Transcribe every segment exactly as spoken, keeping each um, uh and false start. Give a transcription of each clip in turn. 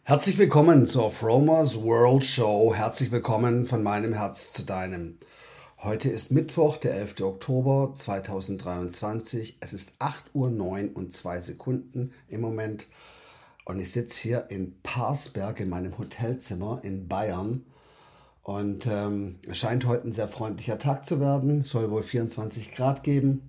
Herzlich willkommen zur Fromers World Show. Herzlich willkommen von meinem Herz zu deinem. Heute ist Mittwoch, der elfter Oktober zweitausenddreiundzwanzig. Es ist acht Uhr neun und zwei Sekunden im Moment. Und ich sitze hier in Parsberg in meinem Hotelzimmer in Bayern. Und ähm, es scheint heute ein sehr freundlicher Tag zu werden. Es soll wohl vierundzwanzig Grad geben.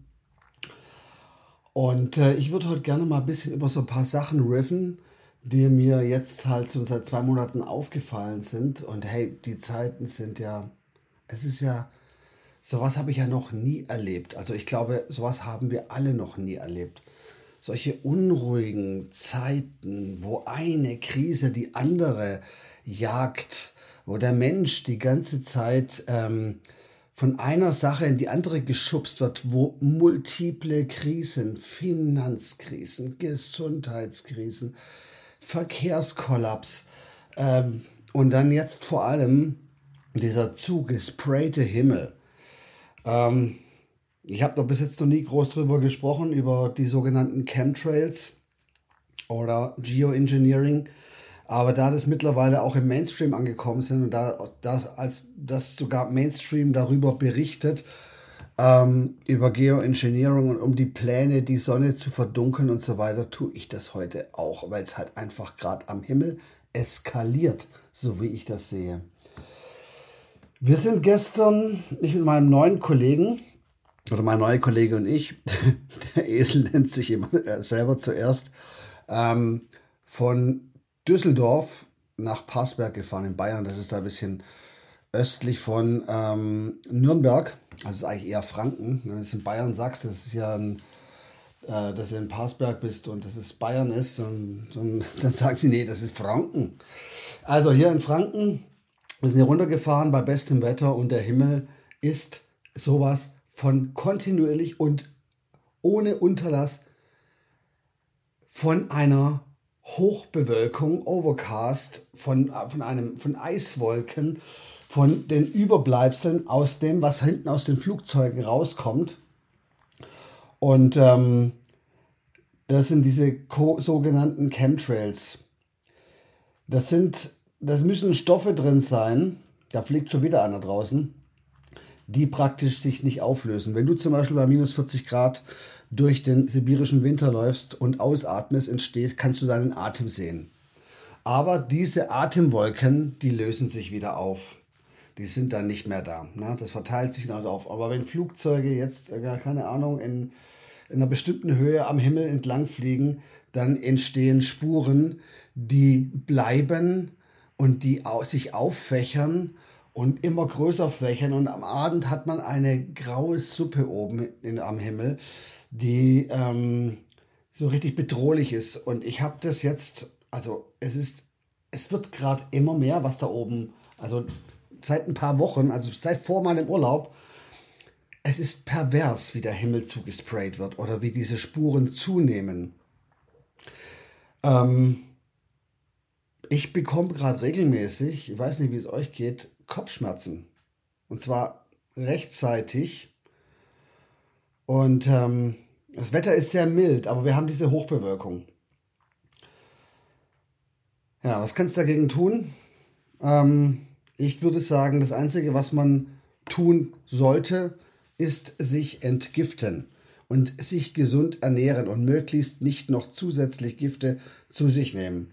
Und äh, ich würde heute gerne mal ein bisschen über so ein paar Sachen riffen, die mir jetzt halt so seit zwei Monaten aufgefallen sind. Und hey, die Zeiten sind ja, es ist ja, sowas habe ich ja noch nie erlebt. Also ich glaube, sowas haben wir alle noch nie erlebt. Solche unruhigen Zeiten, wo eine Krise die andere jagt, wo der Mensch die ganze Zeit ähm, von einer Sache in die andere geschubst wird, wo multiple Krisen, Finanzkrisen, Gesundheitskrisen, Verkehrskollaps ähm, und dann jetzt vor allem dieser zugesprayte Himmel. Ähm, ich habe da bis jetzt noch nie groß drüber gesprochen, über die sogenannten Chemtrails oder Geoengineering. Aber da das mittlerweile auch im Mainstream angekommen sind und da das, als das sogar Mainstream darüber berichtet, ähm, über Geoengineering und um die Pläne, die Sonne zu verdunkeln und so weiter, tue ich das heute auch, weil es halt einfach gerade am Himmel eskaliert, so wie ich das sehe. Wir sind gestern, ich mit meinem neuen Kollegen, oder mein neuer Kollege und ich, der Esel nennt sich immer äh, selber zuerst, ähm, von Düsseldorf nach Parsberg gefahren in Bayern. Das ist da ein bisschen östlich von ähm, Nürnberg. Also es ist eigentlich eher Franken. Wenn du es in Bayern sagst, das ist ja ein, äh, dass du in Parsberg bist und dass es Bayern ist, und, und, dann sagen sie, nee, das ist Franken. Also hier in Franken, wir sind hier runtergefahren bei bestem Wetter und der Himmel ist sowas von kontinuierlich und ohne Unterlass von einer Hochbewölkung, Overcast, von, von, einem, von Eiswolken, von den Überbleibseln aus dem, was hinten aus den Flugzeugen rauskommt. Und ähm, das sind diese co- sogenannten Chemtrails. Das sind, das müssen Stoffe drin sein, da fliegt schon wieder einer draußen, die praktisch sich nicht auflösen. Wenn du zum Beispiel bei minus vierzig Grad durch den sibirischen Winter läufst und ausatmest, entsteht, kannst du deinen Atem sehen. Aber diese Atemwolken, die lösen sich wieder auf. Die sind dann nicht mehr da. Ne? Das verteilt sich dann auf. Aber wenn Flugzeuge jetzt, äh, keine Ahnung, in, in einer bestimmten Höhe am Himmel entlang fliegen, dann entstehen Spuren, die bleiben und die au- sich auffächern und immer größer fächern. Und am Abend hat man eine graue Suppe oben in, am Himmel, die ähm, so richtig bedrohlich ist. Und ich habe das jetzt, also es ist, es wird gerade immer mehr, was da oben, also seit ein paar Wochen, also seit vor meinem Urlaub, es ist pervers, wie der Himmel zugesprayt wird oder wie diese Spuren zunehmen. Ähm, ich bekomme gerade regelmäßig, ich weiß nicht, wie es euch geht, Kopfschmerzen. Und zwar rechtzeitig. Und ähm, das Wetter ist sehr mild, aber wir haben diese Hochbewölkung. Ja, was kannst du dagegen tun? Ähm, ich würde sagen, das Einzige, was man tun sollte, ist sich entgiften und sich gesund ernähren und möglichst nicht noch zusätzlich Gifte zu sich nehmen.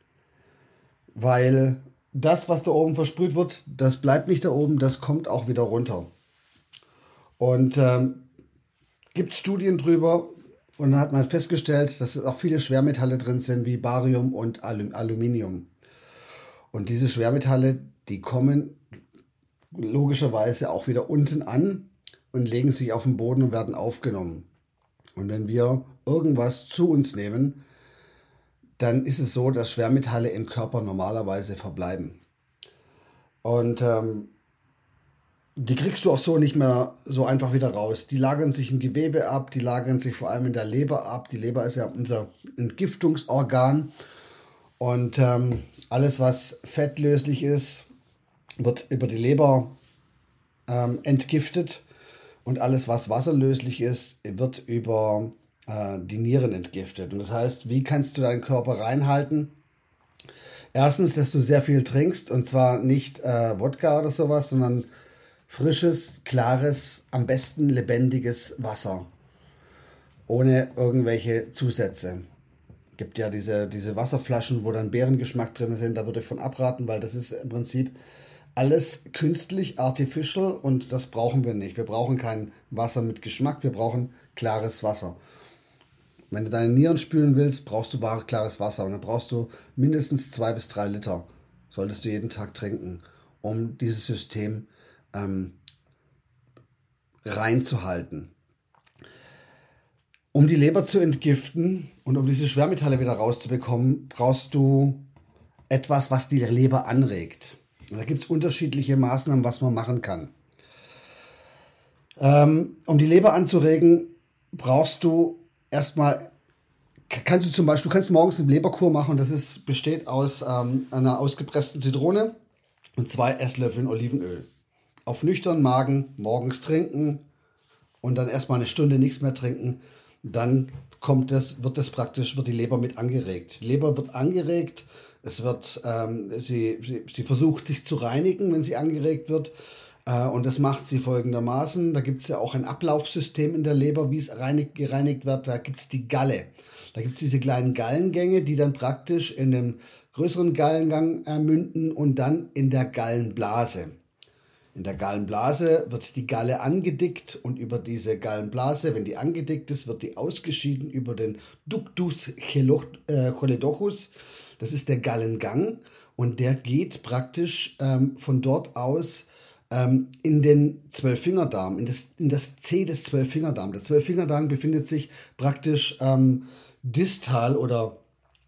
Weil das, was da oben versprüht wird, das bleibt nicht da oben, das kommt auch wieder runter. Und ähm, gibt es Studien drüber und dann hat man festgestellt, dass auch viele Schwermetalle drin sind, wie Barium und Alum- Aluminium. Und diese Schwermetalle, die kommen logischerweise auch wieder unten an und legen sich auf den Boden und werden aufgenommen. Und wenn wir irgendwas zu uns nehmen, dann ist es so, dass Schwermetalle im Körper normalerweise verbleiben. Und ähm, die kriegst du auch so nicht mehr so einfach wieder raus. Die lagern sich im Gewebe ab, die lagern sich vor allem in der Leber ab. Die Leber ist ja unser Entgiftungsorgan. Und ähm, alles, was fettlöslich ist, wird über die Leber ähm, entgiftet. Und alles, was wasserlöslich ist, wird über äh, die Nieren entgiftet. Und das heißt, wie kannst du deinen Körper reinhalten? Erstens, dass du sehr viel trinkst und zwar nicht äh, Wodka oder sowas, sondern frisches, klares, am besten lebendiges Wasser. Ohne irgendwelche Zusätze. Gibt ja diese, diese Wasserflaschen, wo dann Beerengeschmack drin sind, da würde ich von abraten, weil das ist im Prinzip alles künstlich, artificial und das brauchen wir nicht. Wir brauchen kein Wasser mit Geschmack, wir brauchen klares Wasser. Wenn du deine Nieren spülen willst, brauchst du wahres klares Wasser und dann brauchst du mindestens zwei bis drei Liter. Solltest du jeden Tag trinken, um dieses System ähm, reinzuhalten. Um die Leber zu entgiften und um diese Schwermetalle wieder rauszubekommen, brauchst du etwas, was die Leber anregt. Und da gibt es unterschiedliche Maßnahmen, was man machen kann. Ähm, um die Leber anzuregen, brauchst du erstmal, kannst du zum Beispiel, du kannst morgens eine Leberkur machen, das ist, besteht aus ähm, einer ausgepressten Zitrone und zwei Esslöffeln Olivenöl. Auf nüchternen Magen morgens trinken und dann erstmal eine Stunde nichts mehr trinken. Dann kommt das, wird das praktisch, wird die Leber mit angeregt. Die Leber wird angeregt, es wird, ähm, sie, sie, sie versucht sich zu reinigen, wenn sie angeregt wird. Äh, und das macht sie folgendermaßen. Da gibt es ja auch ein Ablaufsystem in der Leber, wie es reinig, gereinigt wird. Da gibt es die Galle. Da gibt es diese kleinen Gallengänge, die dann praktisch in einem größeren Gallengang äh, münden und dann in der Gallenblase. In der Gallenblase wird die Galle angedickt und über diese Gallenblase, wenn die angedickt ist, wird die ausgeschieden über den Ductus choledochus. Das ist der Gallengang und der geht praktisch ähm, von dort aus ähm, in den Zwölffingerdarm, in das, in das C des Zwölffingerdarms. Der Zwölffingerdarm befindet sich praktisch ähm, distal oder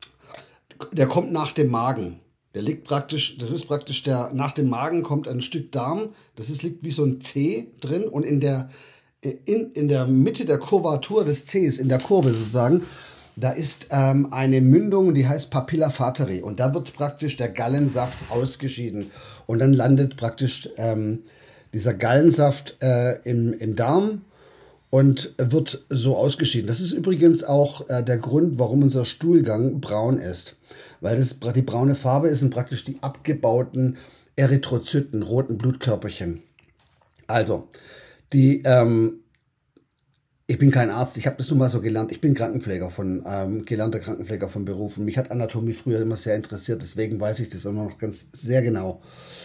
der kommt nach dem Magen. Der liegt praktisch, das ist praktisch der, nach dem Magen kommt ein Stück Darm, das ist, liegt wie so ein C drin und in der, in, in der Mitte der Kurvatur des Cs, in der Kurve sozusagen, da ist ähm, eine Mündung, die heißt Papilla fateri und da wird praktisch der Gallensaft ausgeschieden und dann landet praktisch ähm, dieser Gallensaft äh, im, im Darm und wird so ausgeschieden. Das ist übrigens auch äh, der Grund, warum unser Stuhlgang braun ist. Weil das, die braune Farbe sind praktisch die abgebauten Erythrozyten, roten Blutkörperchen. Also, die, ähm, ich bin kein Arzt, ich habe das nun mal so gelernt. Ich bin Krankenpfleger von, ähm, gelernter Krankenpfleger von Beruf. Und mich hat Anatomie früher immer sehr interessiert, deswegen weiß ich das immer noch ganz sehr genau.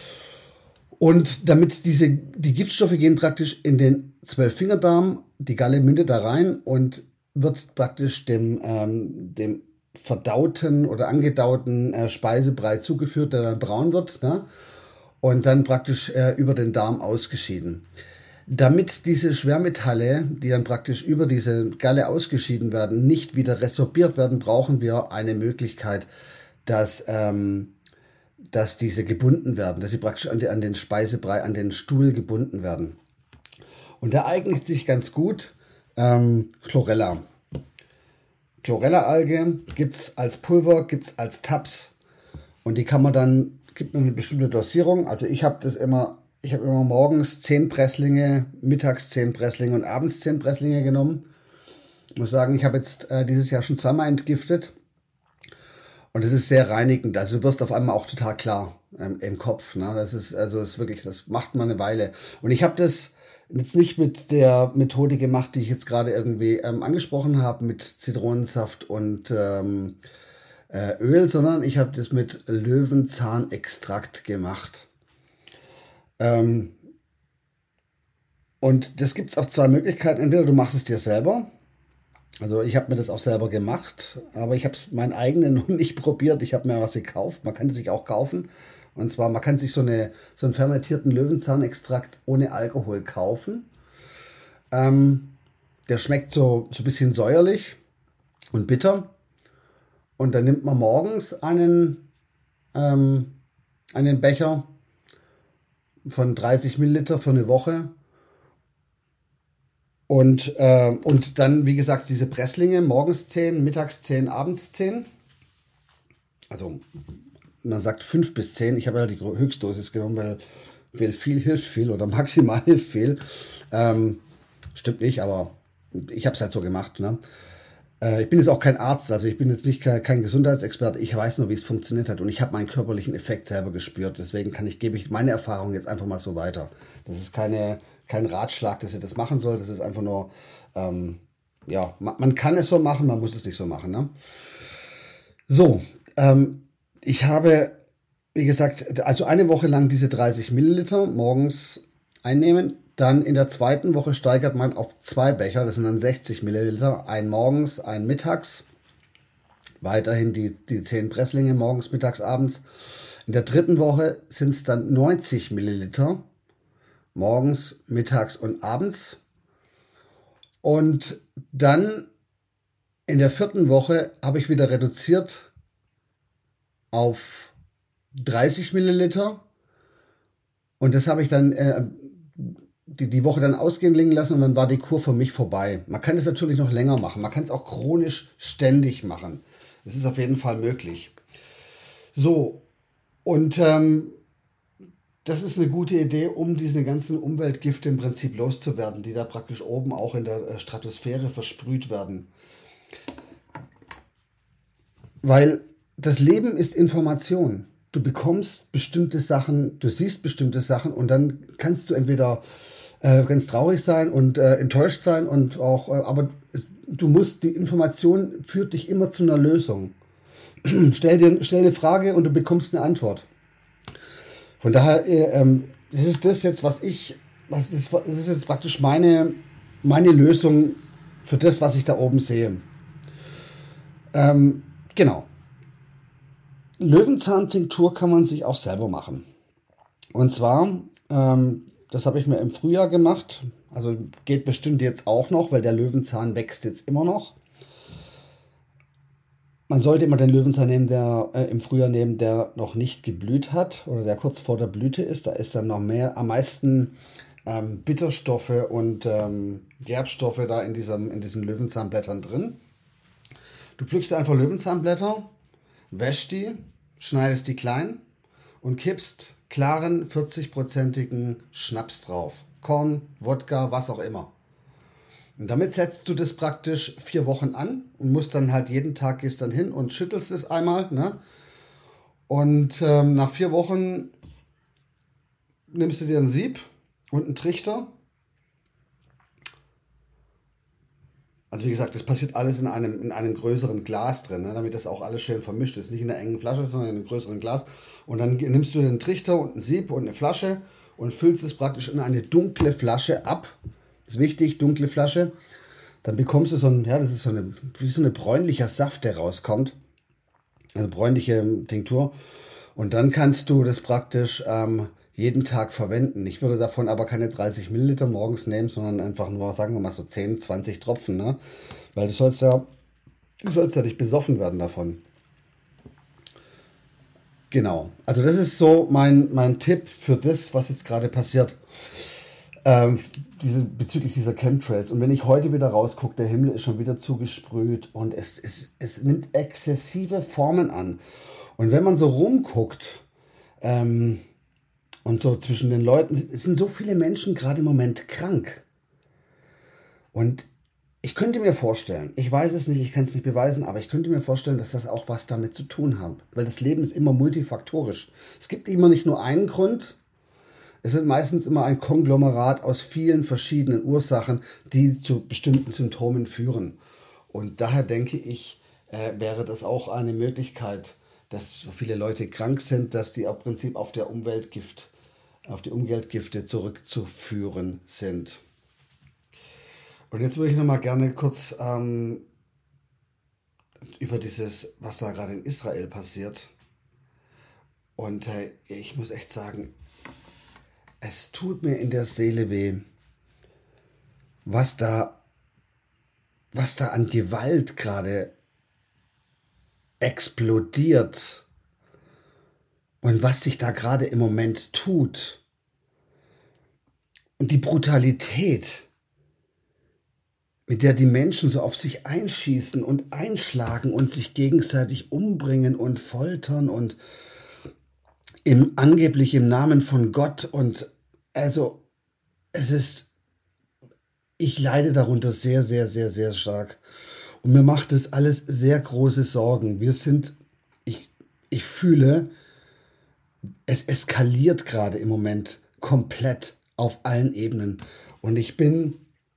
Und damit diese, die Giftstoffe gehen praktisch in den Zwölffingerdarm, die Galle mündet da rein und wird praktisch dem, ähm, dem verdauten oder angedauten äh, Speisebrei zugeführt, der dann braun wird, ne? Und dann praktisch äh, über den Darm ausgeschieden. Damit diese Schwermetalle, die dann praktisch über diese Galle ausgeschieden werden, nicht wieder resorbiert werden, brauchen wir eine Möglichkeit, dass ähm, dass diese gebunden werden, dass sie praktisch an, die, an den Speisebrei, an den Stuhl gebunden werden. Und da eignet sich ganz gut ähm, Chlorella. Chlorella-Alge gibt es als Pulver, gibt es als Tabs. Und die kann man dann, gibt man eine bestimmte Dosierung. Also ich habe das immer, ich habe immer morgens zehn Presslinge, mittags zehn Presslinge und abends zehn Presslinge genommen. Ich muss sagen, ich habe jetzt äh, dieses Jahr schon zweimal entgiftet. Und es ist sehr reinigend, also du wirst auf einmal auch total klar ähm, im Kopf. Ne? Das ist also ist wirklich, das macht man eine Weile. Und ich habe das jetzt nicht mit der Methode gemacht, die ich jetzt gerade irgendwie ähm, angesprochen habe, mit Zitronensaft und ähm, äh, Öl, sondern ich habe das mit Löwenzahnextrakt gemacht. Ähm, und das gibt es auf zwei Möglichkeiten. Entweder du machst es dir selber. Also ich habe mir das auch selber gemacht, aber ich habe es meinen eigenen noch nicht probiert. Ich habe mir was gekauft. Man kann es sich auch kaufen. Und zwar, man kann sich so, eine, so einen fermentierten Löwenzahnextrakt ohne Alkohol kaufen. Ähm, der schmeckt so, so ein bisschen säuerlich und bitter. Und dann nimmt man morgens einen, ähm, einen Becher von dreißig Milliliter für eine Woche. Und, äh, und dann, wie gesagt, diese Presslinge, morgens zehn, mittags zehn, abends zehn. Also man sagt fünf bis zehn. Ich habe ja die Höchstdosis genommen, weil, weil viel hilft viel oder maximal hilft viel. Ähm, stimmt nicht, aber ich habe es halt so gemacht. Ne? Äh, ich bin jetzt auch kein Arzt, also ich bin jetzt nicht kein, kein Gesundheitsexperte. Ich weiß nur, wie es funktioniert hat und ich habe meinen körperlichen Effekt selber gespürt. Deswegen kann ich, gebe ich meine Erfahrung jetzt einfach mal so weiter. Das ist keine, kein Ratschlag, dass ihr das machen sollt. Das ist einfach nur, ähm, ja, man, man kann es so machen, man muss es nicht so machen. Ne? So, ähm, ich habe, wie gesagt, also eine Woche lang diese dreißig Milliliter morgens einnehmen. Dann in der zweiten Woche steigert man auf zwei Becher, das sind dann sechzig Milliliter, ein morgens, ein mittags. Weiterhin die, die zehn Presslinge morgens, mittags, abends. In der dritten Woche sind es dann neunzig Milliliter, morgens, mittags und abends. Und dann in der vierten Woche habe ich wieder reduziert auf dreißig Milliliter. Und das habe ich dann äh, die, die Woche dann ausgehen liegen lassen und dann war die Kur für mich vorbei. Man kann es natürlich noch länger machen. Man kann es auch chronisch ständig machen. Das ist auf jeden Fall möglich. So, und ähm, das ist eine gute Idee, um diese ganzen Umweltgifte im Prinzip loszuwerden, die da praktisch oben auch in der Stratosphäre versprüht werden. Weil das Leben ist Information. Du bekommst bestimmte Sachen, du siehst bestimmte Sachen und dann kannst du entweder äh, ganz traurig sein und äh, enttäuscht sein und auch, äh, aber es, du musst, die Information führt dich immer zu einer Lösung. stell dir, stell eine Frage und du bekommst eine Antwort. Von daher, äh, ähm, das ist das jetzt, was ich, was ist, das ist jetzt praktisch meine, meine Lösung für das, was ich da oben sehe. Ähm, genau. Löwenzahn-Tinktur kann man sich auch selber machen. Und zwar, ähm, das habe ich mir im Frühjahr gemacht. Also geht bestimmt jetzt auch noch, weil der Löwenzahn wächst jetzt immer noch. Man sollte immer den Löwenzahn nehmen, der äh, im Frühjahr nehmen, der noch nicht geblüht hat oder der kurz vor der Blüte ist. Da ist dann noch mehr, am meisten ähm, Bitterstoffe und ähm, Gerbstoffe da in, diesem, in diesen Löwenzahnblättern drin. Du pflückst einfach Löwenzahnblätter, wäschst die, schneidest die klein und kippst klaren vierzig-prozentigen Schnaps drauf. Korn, Wodka, was auch immer. Und damit setzt du das praktisch vier Wochen an und musst dann halt jeden Tag gehst dann hin und schüttelst es einmal. Ne? Und ähm, nach vier Wochen nimmst du dir ein Sieb und einen Trichter. Also wie gesagt, das passiert alles in einem, in einem größeren Glas drin, ne, damit das auch alles schön vermischt ist. Nicht in einer engen Flasche, sondern in einem größeren Glas. Und dann nimmst du den Trichter und ein Sieb und eine Flasche und füllst es praktisch in eine dunkle Flasche ab. Das ist wichtig, dunkle Flasche. Dann bekommst du so ein, ja, das ist so eine, wie so eine bräunlicher Saft, der rauskommt. Also bräunliche Tinktur. Und dann kannst du das praktisch ähm, jeden Tag verwenden. Ich würde davon aber keine dreißig Milliliter morgens nehmen, sondern einfach nur, sagen wir mal so zehn, zwanzig Tropfen, ne? Weil du sollst ja, du sollst ja nicht besoffen werden davon. Genau. Also das ist so mein, mein Tipp für das, was jetzt gerade passiert. Ähm, diese, bezüglich dieser Chemtrails. Und wenn ich heute wieder rausgucke, der Himmel ist schon wieder zugesprüht und es, es, es nimmt exzessive Formen an. Und wenn man so rumguckt, ähm, und so zwischen den Leuten, es sind so viele Menschen gerade im Moment krank. Und ich könnte mir vorstellen, ich weiß es nicht, ich kann es nicht beweisen, aber ich könnte mir vorstellen, dass das auch was damit zu tun hat. Weil das Leben ist immer multifaktorisch. Es gibt immer nicht nur einen Grund, es sind meistens immer ein Konglomerat aus vielen verschiedenen Ursachen, die zu bestimmten Symptomen führen. Und daher denke ich, äh, wäre das auch eine Möglichkeit, dass so viele Leute krank sind, dass die im Prinzip auf der Umweltgift, auf die Umweltgifte zurückzuführen sind. Und jetzt würde ich noch mal gerne kurz ähm, über dieses, was da gerade in Israel passiert. Und äh, ich muss echt sagen, es tut mir in der Seele weh, was da, was da an Gewalt gerade explodiert und was sich da gerade im Moment tut. Und die Brutalität, mit der die Menschen so auf sich einschießen und einschlagen und sich gegenseitig umbringen und foltern und im, angeblich im Namen von Gott. Und also es ist, ich leide darunter sehr, sehr, sehr, sehr stark. Und mir macht das alles sehr große Sorgen. Wir sind, ich, ich fühle, es eskaliert gerade im Moment komplett auf allen Ebenen. Und ich bin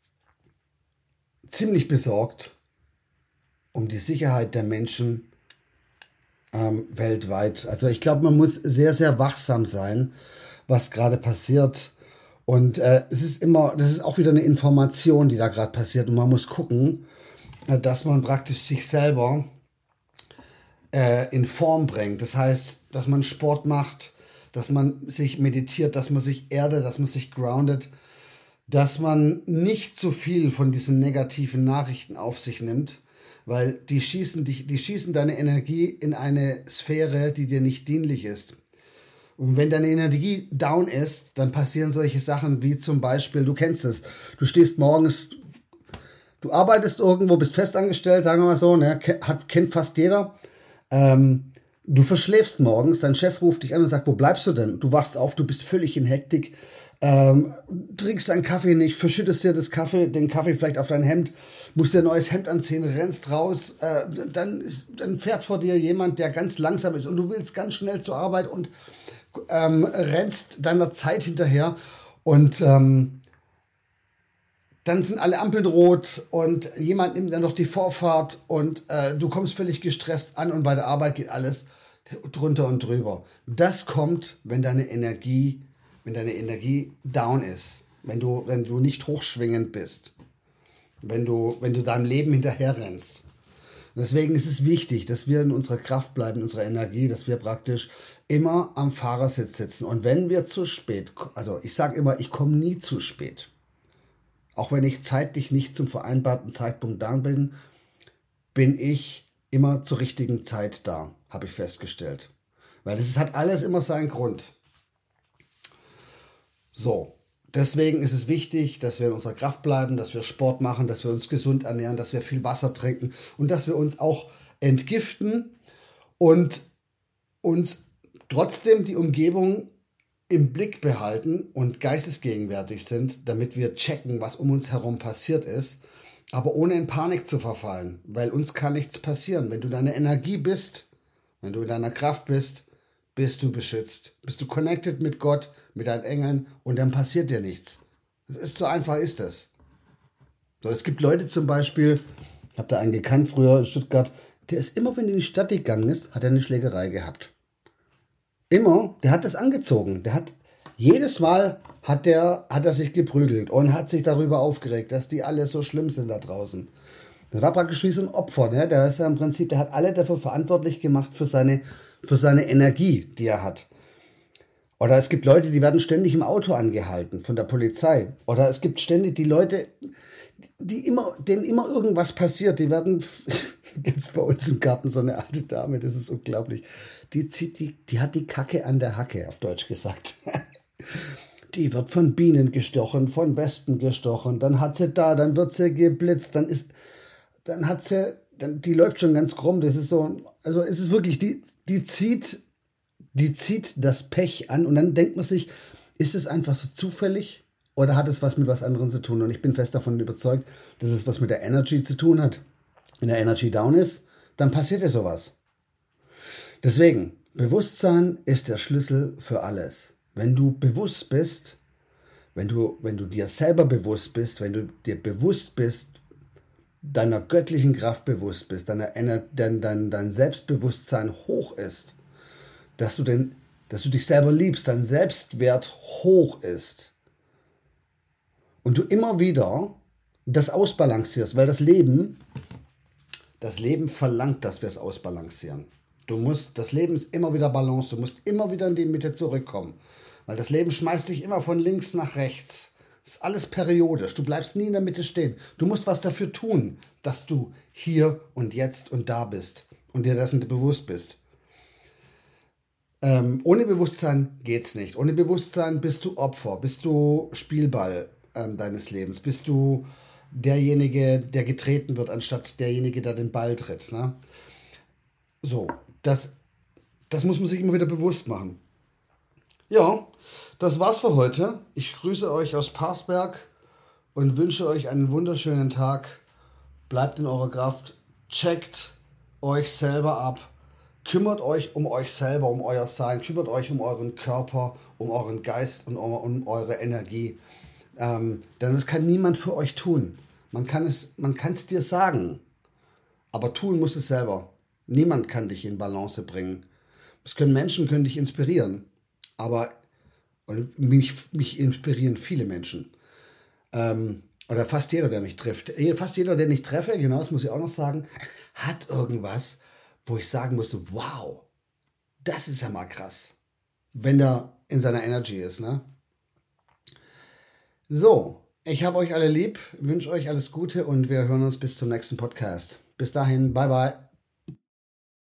ziemlich besorgt um die Sicherheit der Menschen ähm, weltweit. Also ich glaube, man muss sehr, sehr wachsam sein, was gerade passiert. Und äh, es ist immer, das ist auch wieder eine Information, die da gerade passiert. Und man muss gucken, äh, dass man praktisch sich selber äh, in Form bringt. Das heißt, dass man Sport macht, dass man sich meditiert, dass man sich erdet, dass man sich groundet, dass man nicht zu viel von diesen negativen Nachrichten auf sich nimmt, weil die schießen dich, die schießen deine Energie in eine Sphäre, die dir nicht dienlich ist. Und wenn deine Energie down ist, dann passieren solche Sachen wie zum Beispiel, du kennst es, du stehst morgens, du arbeitest irgendwo, bist festangestellt, sagen wir mal so, ne, hat, kennt fast jeder. Ähm, du verschläfst morgens, dein Chef ruft dich an und sagt, wo bleibst du denn? Du wachst auf, du bist völlig in Hektik, ähm, trinkst deinen Kaffee nicht, verschüttest dir das Kaffee, den Kaffee vielleicht auf dein Hemd, musst dir ein neues Hemd anziehen, rennst raus, äh, dann, ist, dann fährt vor dir jemand, der ganz langsam ist und du willst ganz schnell zur Arbeit und ähm, rennst deiner Zeit hinterher und ähm, dann sind alle Ampeln rot und jemand nimmt dann noch die Vorfahrt und äh, du kommst völlig gestresst an und bei der Arbeit geht alles drunter und drüber. Das kommt, wenn deine Energie, wenn deine Energie down ist, wenn du, wenn du nicht hochschwingend bist, wenn du, wenn du deinem Leben hinterher rennst. Und deswegen ist es wichtig, dass wir in unserer Kraft bleiben, in unserer Energie, dass wir praktisch immer am Fahrersitz sitzen. Und wenn wir zu spät, also ich sage immer, ich komme nie zu spät. Auch wenn ich zeitlich nicht zum vereinbarten Zeitpunkt da bin, bin ich immer zur richtigen Zeit da, habe ich festgestellt. Weil das hat alles immer seinen Grund. So, deswegen ist es wichtig, dass wir in unserer Kraft bleiben, dass wir Sport machen, dass wir uns gesund ernähren, dass wir viel Wasser trinken und dass wir uns auch entgiften und uns trotzdem die Umgebung im Blick behalten und geistesgegenwärtig sind, damit wir checken, was um uns herum passiert ist, aber ohne in Panik zu verfallen, weil uns kann nichts passieren. Wenn du deine Energie bist, wenn du in deiner Kraft bist, bist du beschützt. Bist du connected mit Gott, mit deinen Engeln und dann passiert dir nichts. Das ist so einfach, ist das. So, es gibt Leute zum Beispiel, ich habe da einen gekannt früher in Stuttgart, der ist immer, wenn er in die Stadt gegangen ist, hat er eine Schlägerei gehabt. Immer, der hat das angezogen. Der hat, jedes Mal hat, der, hat er sich geprügelt und hat sich darüber aufgeregt, dass die alle so schlimm sind da draußen. Das war praktisch wie so ein Opfer, ne? Der ist ja im Prinzip, der hat alle dafür verantwortlich gemacht für seine, für seine Energie, die er hat. Oder es gibt Leute, die werden ständig im Auto angehalten von der Polizei. Oder es gibt ständig die Leute, die immer, denen immer irgendwas passiert. Die werden, gibt's bei uns im Garten so eine alte Dame, das ist unglaublich. Die zieht die, die hat die Kacke an der Hacke, auf Deutsch gesagt. Die wird von Bienen gestochen, von Wespen gestochen. Dann hat sie da, dann wird sie geblitzt, dann ist, dann hat sie, dann, die läuft schon ganz krumm. Das ist so, also es ist wirklich, die, die zieht, die zieht das Pech an und dann denkt man sich, ist es einfach so zufällig oder hat es was mit was anderem zu tun? Und ich bin fest davon überzeugt, dass es was mit der Energy zu tun hat. Wenn der Energy down ist, dann passiert ja sowas. Deswegen, Bewusstsein ist der Schlüssel für alles. Wenn du bewusst bist, wenn du, wenn du dir selber bewusst bist, wenn du dir bewusst bist, deiner göttlichen Kraft bewusst bist, deiner, dein, dein, dein Selbstbewusstsein hoch ist, dass du, den, dass du dich selber liebst, dein Selbstwert hoch ist und du immer wieder das ausbalancierst, weil das Leben, das Leben verlangt, dass wir es ausbalancieren. Du musst, das Leben ist immer wieder Balance, du musst immer wieder in die Mitte zurückkommen, weil das Leben schmeißt dich immer von links nach rechts. Das ist alles periodisch, du bleibst nie in der Mitte stehen. Du musst was dafür tun, dass du hier und jetzt und da bist und dir dessen bewusst bist. Ähm, ohne Bewusstsein geht's nicht. Ohne Bewusstsein bist du Opfer, bist du Spielball ähm, deines Lebens, bist du derjenige, der getreten wird, anstatt derjenige, der den Ball tritt. Ne? So, das, das muss man sich immer wieder bewusst machen. Ja, das war's für heute. Ich grüße euch aus Parsberg und wünsche euch einen wunderschönen Tag. Bleibt in eurer Kraft, checkt euch selber ab, kümmert euch um euch selber, um euer Sein, kümmert euch um euren Körper, um euren Geist und um, um eure Energie. Ähm, denn das kann niemand für euch tun. Man kann es, man kann es dir sagen, aber tun muss es selber. Niemand kann dich in Balance bringen. Es können Menschen, können dich inspirieren, aber und mich, mich inspirieren viele Menschen. Ähm, oder fast jeder, der mich trifft. Fast jeder, den ich treffe, genau, das muss ich auch noch sagen, hat irgendwas, wo ich sagen musste, wow, das ist ja mal krass, wenn der in seiner Energy ist, ne? So, ich habe euch alle lieb, wünsche euch alles Gute und wir hören uns bis zum nächsten Podcast. Bis dahin, bye bye.